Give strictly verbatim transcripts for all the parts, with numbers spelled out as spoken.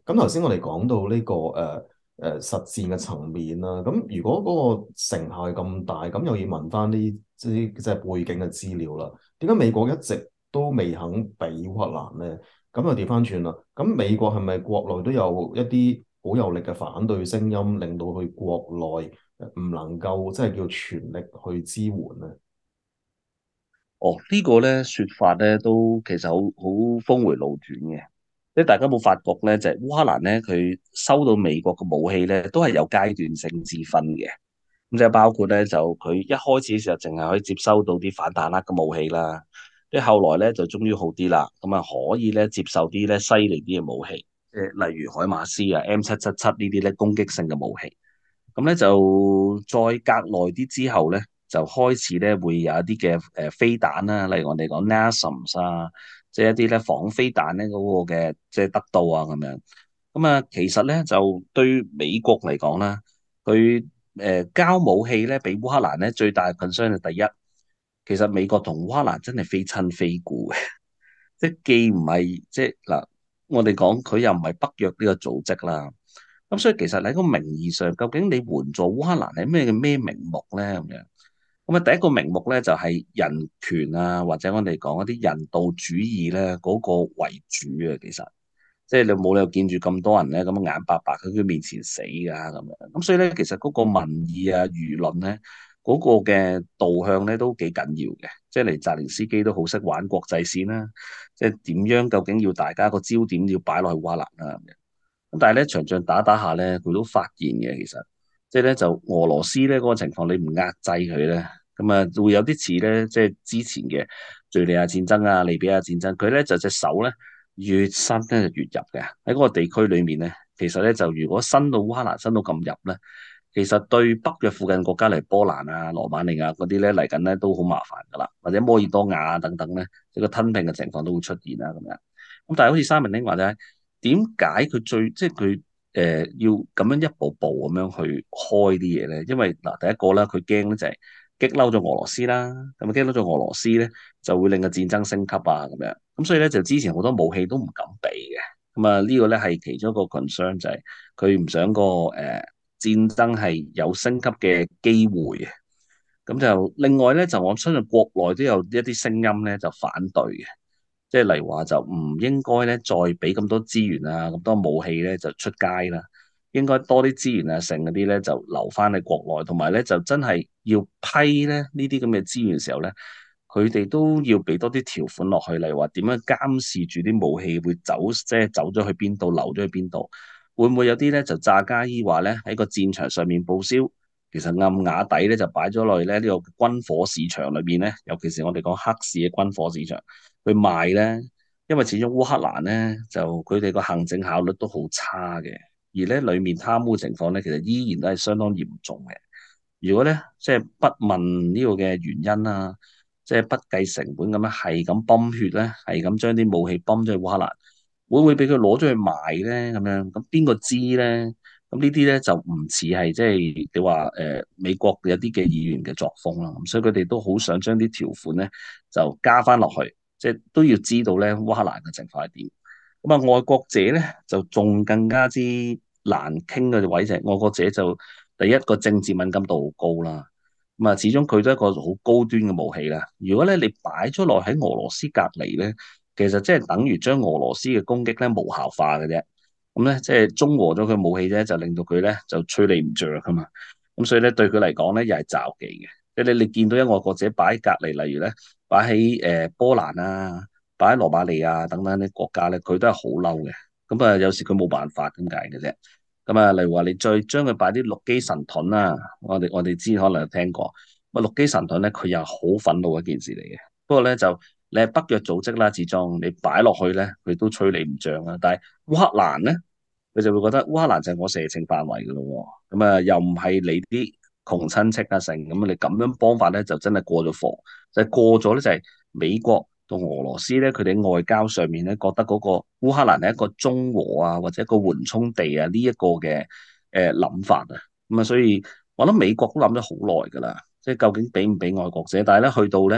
咁頭先我哋講到呢、個誒誒、呃呃、實戰嘅層面啦，咁如果嗰個成效係咁大，咁又要問翻啲即係即係背景嘅資料啦。點解美國一直都未肯俾烏克蘭咧？咁又調翻轉啦。咁美國係咪國內都有一啲好有力嘅反對聲音，令到佢國內唔能夠即係叫全力去支援咧？ 哦，這個、呢個咧說法咧都其實好好峰回路轉嘅，即係大家有冇發覺咧？就係、是、烏克蘭咧，佢收到美國嘅武器咧，都係有階段性之分嘅。咁即係包括咧，就佢一開始嘅時候淨係可以接收到啲反坦克嘅武器啦，即係後來咧就終於好啲啦，咁啊可以咧接受啲咧犀利啲嘅武器，即係例如海馬斯啊、M 七七七呢啲咧攻擊性嘅武器。咁咧就再隔耐啲之後咧，就開始咧會有一啲嘅誒飛彈啦，例如我哋講 NASAMS 啊，即係一啲咧防飛彈咧嗰個嘅即係得到啊咁樣。咁啊，其實咧就對於美國嚟講啦，佢誒、呃、交武器咧俾烏克蘭咧最大嘅 concern 係第一，其實美國同烏克蘭真係非親非故嘅，即係既唔係即係嗱，我哋講佢又唔係北約呢個組織啦。咁所以其實喺個名義上，究竟你援助烏克蘭係咩嘅咩名目咧？咁樣咁啊，第一個名目咧就係、是、人權啊，或者我哋講一啲人道主義咧嗰、那個為主啊。其實即係你冇理由見住咁多人咧咁眼白白喺佢面前死噶咁樣。咁所以咧，其實嗰個民意啊、輿論咧嗰、那個嘅導向咧都幾緊要嘅。即係嚟澤連斯基都好識玩國際線啦、啊，即係點樣究竟要大家個焦點要擺落去烏克蘭啊？咁但係咧，場仗打打下咧，佢都發現嘅，其實即係咧就俄羅斯咧嗰個情況，你唔壓制佢咧，咁啊會有啲似咧，即係之前嘅敘利亞戰爭啊、利比亞戰爭，佢咧就隻手咧越伸咧就越入嘅，喺嗰個地區裏面咧，其實咧就如果伸到烏克蘭伸到咁入咧，其實對北約附近國家嚟波蘭啊、羅馬尼亞嗰啲咧嚟緊咧都好麻煩噶啦，或者摩爾多瓦啊等等咧，一個吞併嘅情況都會出現啦咁樣。咁但係好似三文丁話齋。點解佢最即係佢誒要咁樣一步步咁樣去開啲嘢咧？因為嗱，第一個啦，佢驚咧就係激嬲咗俄羅斯啦，咁啊激嬲咗俄羅斯咧，就會令個戰爭升級啊咁樣。咁所以咧就之前好多武器都唔敢俾嘅。咁啊呢個咧係其中一個 concern 就係佢唔想個誒、呃、戰爭係有升級嘅機會嘅。咁就另外咧就我相信國內都有一啲聲音咧就反對嘅。即係例如話就唔應該咧再俾咁多資源啊，咁多武器咧就出街啦，應該多啲資源啊，剩嗰啲咧就留翻喺國內，同埋咧就真係要批咧呢啲咁嘅資源嘅時候咧，佢哋都要俾多啲條款落去，例如話點樣監視住啲武器會走，即係走咗去邊度，留咗去邊度，會唔會有啲咧就詐假意話咧喺個戰場上面報銷，其實暗啞底咧就擺咗落去咧呢個軍火市場裏邊咧，尤其是我哋講黑市嘅軍火市場。去賣咧，因為始終烏克蘭咧就佢哋個行政效率都好差嘅，而咧裡面貪污情況咧其實依然都係相當嚴重嘅。如果咧即係不問呢個嘅原因啊，即係不計成本咁樣係咁泵血咧，係咁將啲武器泵咗去烏克蘭，會唔會俾佢攞咗去賣咧？咁樣咁邊個知咧？咁呢啲咧就唔似係即係你話誒、呃、美國有啲嘅議員嘅作風啦，咁所以佢哋都好想將啲條款咧就加翻落去。即係都要知道咧，烏克蘭嘅情況係點。咁啊，愛國者咧就仲更加之難傾嘅位就係，愛國者就第一個政治敏感度好高啦。咁啊，始終佢都係一個好高端嘅武器啦。如果咧你擺咗落喺俄羅斯隔離咧，其實即係等於將俄羅斯嘅攻擊咧無效化嘅啫。咁咧即係中和咗佢武器啫，就令到佢咧就吹你唔着噶嘛。咁所以咧對佢嚟講咧又係詐忌嘅。即係你你見到一愛國者擺喺隔離，例如咧。擺喺誒波蘭啊，擺喺羅馬尼亞等等啲國家咧，佢都係好嬲嘅。咁啊，有時佢冇辦法咁解嘅啫。咁啊，例如話你再將佢擺啲陸基神盾啊，我哋我哋知可能有聽過。咁啊，陸基神盾咧，佢又好憤怒嘅一件事嚟嘅。不過咧，就你係北約組織啦，始終你擺落去咧，佢都吹你唔脹啊。但係烏克蘭咧，佢就會覺得烏克蘭就係我射程範圍嘅咯喎。咁啊，又唔係你啲窮親戚啊成，咁你咁樣幫法咧，就真係過咗火。就係過咗咧，就係美國同俄羅斯咧，佢哋外交上面咧，覺得嗰個烏克蘭係一個中和啊，或者一個緩衝地啊，呢一個嘅誒諗法啊，咁啊，所以我諗美國都諗咗好耐噶啦，即係究竟俾唔俾愛國者？但係咧去到咧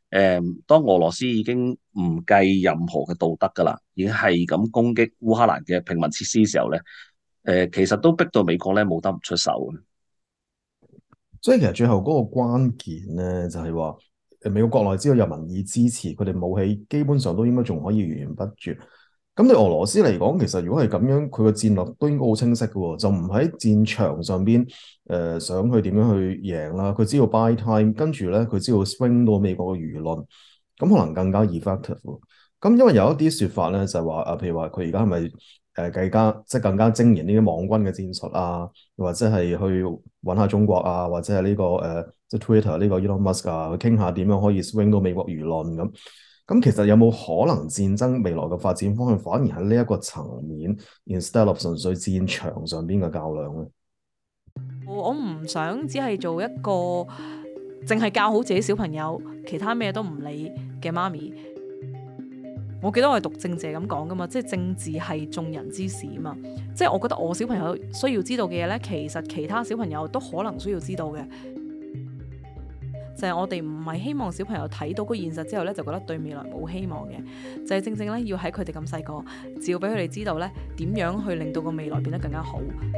誒，當俄羅斯已經唔計任何嘅道德㗎啦，已經係咁攻擊烏克蘭嘅平民設施嘅時候咧，誒，其實都逼到美國咧冇得唔出手嘅。 所以其實最後嗰個關鍵咧，就係話誒美國國內只要有民意支持，佢哋武器基本上都應該仲可以源源不絕。咁對俄羅斯嚟講，其實如果係咁樣，佢個戰略都應該好清晰嘅喎，就唔喺戰場上邊誒、呃、想去點樣去贏啦。佢只要 buy time，跟住咧佢只要 swing 到美國嘅輿論，咁可能更加 effective 喎。咁因為有一啲説法咧，就係話啊，譬如話佢而家係咪誒更加即係更加精研呢啲網軍嘅戰術啊，又或者係去揾下中國啊，或者係呢、這個誒、呃、即係 Twitter 呢個 Elon Musk 啊，去傾下點樣可以 swing 到美國輿論咁。咁其實有冇可能戰爭未來嘅發展方向反而喺呢一個層面，instead of 純粹戰場上邊嘅較量咧？ 我唔想只係做一個淨係教好自己小朋友，其他咩都唔理嘅媽咪。我記得我係讀政治咁講噶嘛，即係政治係眾人之事啊嘛。即係我覺得我小朋友需要知道嘅嘢呢，其實其他小朋友都可能需要知道嘅。就係我哋唔係希望小朋友睇到個現實之後呢，就覺得對未來冇希望嘅。就係正正呢，要喺佢哋咁細個，照俾佢哋知道呢點樣去令到個未來變得更加好。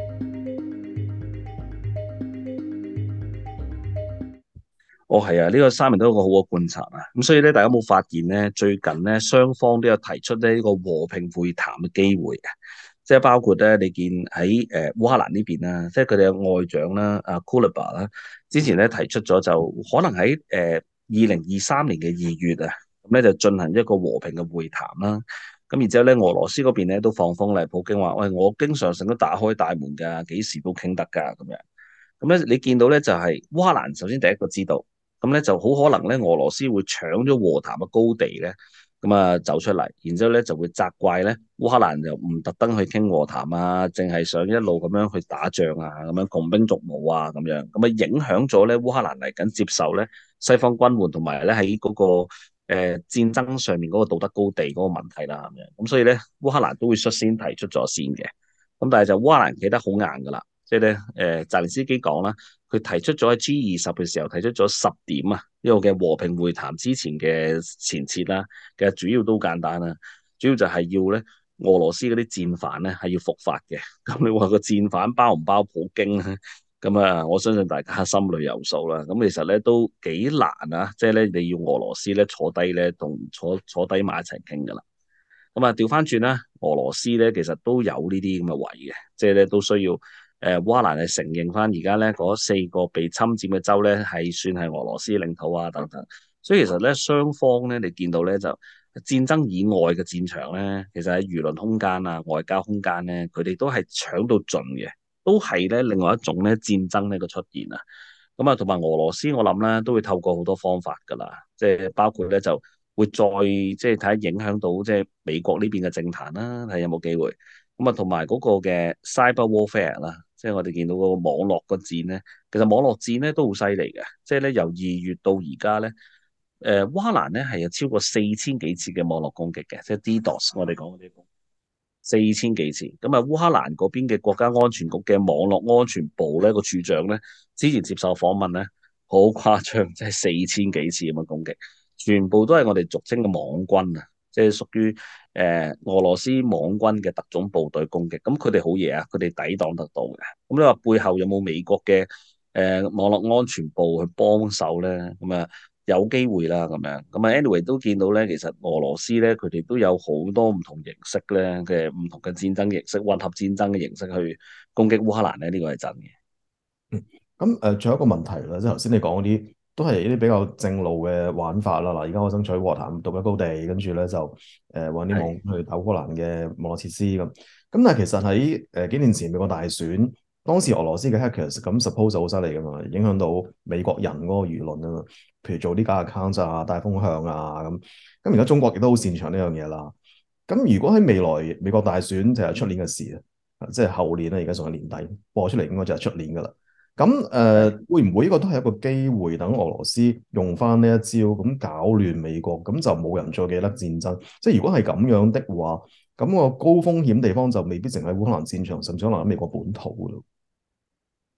哦，係啊，呢個三年都有一個好嘅觀察啊。咁所以咧，大家有冇發現咧？最近咧，雙方都有提出咧呢個和平會談嘅機會嘅，即係包括咧，你見喺誒烏克蘭呢邊啦，即係佢哋嘅外長啦，阿 Kuleba 啦，之前咧提出咗就可能喺誒二零二三年嘅二月啊，咁咧就進行一個和平嘅會談啦。咁然之後咧，俄羅斯嗰邊咧都放風嚟，普京話：喂，我經常性都打開大門㗎，幾時都傾得㗎咁樣。咁咧，你見到咧就係烏克蘭首先第一個知道。咁咧就好可能咧，俄羅斯會搶咗和談嘅高地咧，咁啊走出嚟，然之後咧就會責怪咧烏克蘭就唔特登去傾和談啊，淨係想一路咁樣去打仗啊，咁樣窮兵黷武啊，咁樣咁啊影響咗咧烏克蘭嚟緊接受咧西方軍援同埋咧喺嗰個誒、呃、戰爭上面嗰個道德高地嗰個問題啦，咁樣咁所以咧烏克蘭都會率先提出咗先嘅，咁但係就烏克蘭企得好硬噶啦。即係咧，誒，澤連斯基講啦，佢提出咗喺 G 二十嘅時候提出咗十點啊，呢個嘅和平會談之前嘅前設啦，其實主要都簡單啦，主要就係要咧俄羅斯嗰啲戰犯咧係要伏法嘅。咁你話個戰犯包唔包普京咧？咁啊，我相信大家心裏有數啦。咁其實咧都幾難啊，即係咧你要俄羅斯咧坐低咧同坐坐低埋一齊傾噶啦。咁啊，調翻轉啦，俄羅斯咧其實都有呢啲咁嘅位嘅，即係咧都需要。誒烏克蘭係承認翻而家咧嗰四個被侵佔嘅州咧係算係俄羅斯領土啊等等，所以其實咧雙方咧你見到咧就戰爭以外嘅戰場咧，其實喺輿論空間啊、外交空間咧，佢哋都係搶到盡嘅，都係咧另外一種咧戰爭呢個出現啊。咁啊，同埋俄羅斯我諗咧都會透過好多方法㗎啦，即係包括咧就會再即係睇下影響到即係美國呢邊嘅政壇啦，睇下有冇機會。咁啊，同埋嗰個嘅 cyber warfare 啦。即係我哋見到嗰個網絡個戰咧，其實網絡戰咧都好犀利嘅。即係咧由二月到而家咧，誒烏克蘭咧係有超過四千幾次嘅網絡攻擊嘅，即係 DDoS 我哋講嗰啲攻擊四千幾次。咁啊，烏克蘭嗰邊嘅國家安全局嘅網絡安全部咧個處長咧，之前接受訪問咧，好誇張，即係四千幾次咁嘅攻擊，全部都係我哋俗稱嘅網軍啊！即係屬於誒、呃、俄羅斯網軍嘅特種部隊攻擊，咁佢哋好嘢啊！佢哋抵擋得到嘅。咁你話背後有冇美國嘅誒、呃、網絡安全部去幫手咧？咁啊有機會啦，咁樣咁啊，anyway 都見到咧，其實俄羅斯咧佢哋都有好多唔同形式咧嘅唔同嘅戰爭形式、混合戰爭嘅形式去攻擊烏克蘭咧，呢、這個係真嘅。 嗯，咁誒，仲有一個問題啦，即係頭先你講嗰啲都係一啲比較正路嘅玩法啦。嗱，而家我爭取和談獨一高地，跟住咧就誒揾啲網去打烏克蘭嘅網絡設施咁。咁但係其實喺誒、呃、幾年前美國大選，當時俄羅斯嘅 hackers 咁 suppose 好犀利噶嘛，影響到美國人嗰個輿論啊嘛。譬如做啲假 account 啊、帶風向啊咁。咁而家中國亦都好擅長呢樣嘢啦。咁如果喺未來美國大選就係出年嘅事啊，即係後年啦，而家仲係年底播出嚟，應該就係出年噶啦。咁誒、呃、 係。 會唔會呢個都係一個機會，等俄羅斯用翻呢一招，咁搞亂美國，咁就冇人再記得戰爭。即係如果係咁樣的話，咁個高風險地方就未必淨係烏克蘭戰場，甚至可能喺美國本土咯。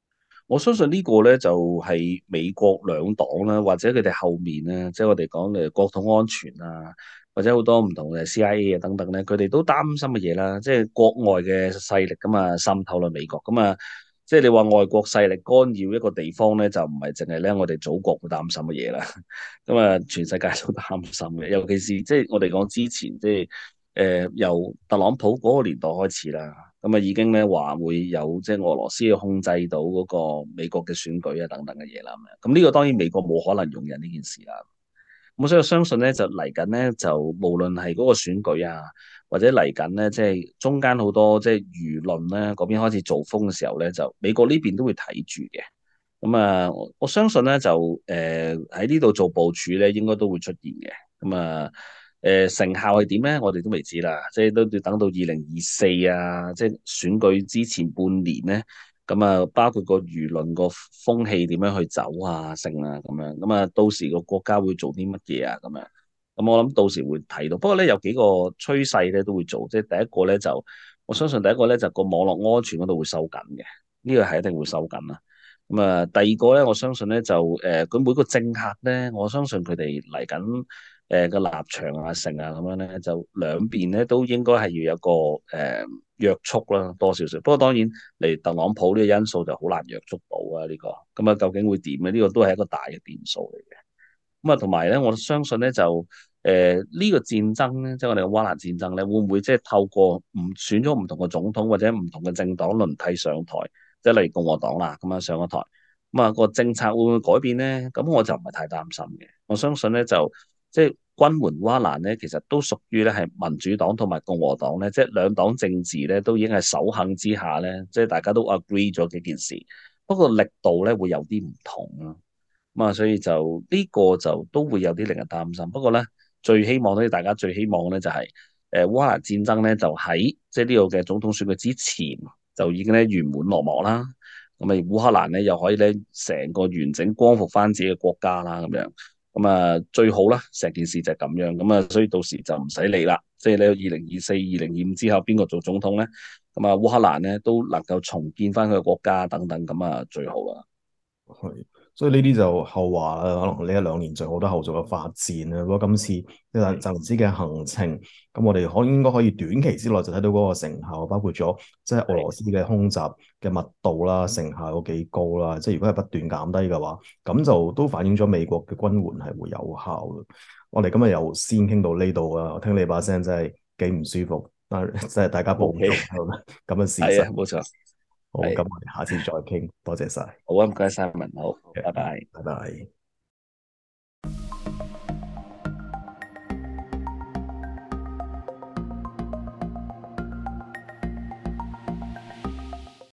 我相信呢個咧就係美國兩黨啦，或者佢哋後面咧，即係我哋講嘅國土安全啊，或者好多唔同嘅 C I A 啊等等咧，佢哋都擔心嘅嘢啦，即係國外嘅勢力咁啊滲透落美國咁啊，即係你話外國勢力干擾一個地方咧，就唔係淨係咧我哋祖國會擔心嘅嘢啦，咁啊全世界都擔心嘅，尤其是即係我哋講之前即係誒由特朗普嗰個年代開始啦。咁啊已經咧話會有即係俄羅斯去控制到嗰個美國嘅選舉啊等等嘅嘢啦，咁呢個當然美國冇可能容忍呢件事啦。咁所以我相信咧就嚟緊咧就無論係嗰個選舉啊，或者嚟緊咧即係中間好多即係輿論咧嗰邊開始做風嘅時候咧，就美國呢邊都會睇住嘅。咁啊，我我相信咧就誒喺呢度做部署咧，應該都會出現嘅。咁啊，誒、呃、成效係點咧？我哋都未知啦，即係都要等到二零二四啊，即係選舉之前半年咧。咁啊，包括個輿論個風氣點樣去走啊，成啊咁樣。咁啊，到時個國家會做啲乜嘢啊？咁樣。咁我諗到時會睇到。不過咧，有幾個趨勢咧都會做。即係第一個咧就，我相信第一個咧就個網絡安全嗰度會收緊嘅。呢個係一定會收緊啦。咁啊，第二個咧，我相信咧就誒，佢、呃、每個政客咧，我相信佢哋嚟緊誒個立場啊、成啊咁樣咧，就兩邊咧都應該係要有個誒、呃、約束啦，多少少。不過當然嚟特朗普呢個因素就好難約束到啊呢、這個。咁啊，究竟會點咧？呢、這個都係一個大嘅變數嚟嘅。咁啊，同埋咧，我相信咧就誒呢、呃這個戰爭咧，即係我哋嘅烏克蘭戰爭咧，會唔會即係透過唔選咗唔同嘅總統或者唔同嘅政黨輪替上台？即係例如共和黨啦，咁樣上咗台，咁啊個政策會唔會改變咧？咁我就唔係太擔心嘅。我相信咧就即係軍援烏克蘭咧，其實都屬於咧係民主黨同埋共和黨咧，即係兩黨政治咧都已經係守恆之下咧，即係大家都 agree 咗幾件事。不過力度咧會有啲唔同咯。咁啊，所以就呢個就都會有啲令人擔心。不過咧，最希望咧，大家最希望咧就係誒烏克蘭戰爭咧就喺即係呢個嘅總統選舉之前，就已經咧圓滿落幕啦，咁啊烏克蘭咧又可以咧成個完整光復翻自己嘅國家啦，咁樣，咁啊最好啦，成件事就係咁樣，咁啊所以到時就唔使理啦，即係你二零二四、二零二五之後邊個做總統咧，咁啊烏克蘭咧都能夠重建翻佢嘅國家等等，咁啊最好啦。 係，所以呢啲就後話啦，可能呢一兩年仲有好多後續嘅發展啦。不過今次呢個澤連斯基嘅行程，咁我哋可應該可以短期之內就睇到嗰個成效，包括咗即係俄羅斯嘅空襲嘅密度啦，成效有幾高啦。即係如果係不斷減低嘅話，咁就都反映咗美國嘅軍援係會有效嘅。我哋今日又先傾到呢度啊，我聽你把聲真係幾唔舒服，但係即係大家保重咁嘅事實。 係啊，冇錯。 好，咁係， 我哋下次再傾，多謝晒。 好啊，唔該晒，文好， 嘅拜拜。 拜拜。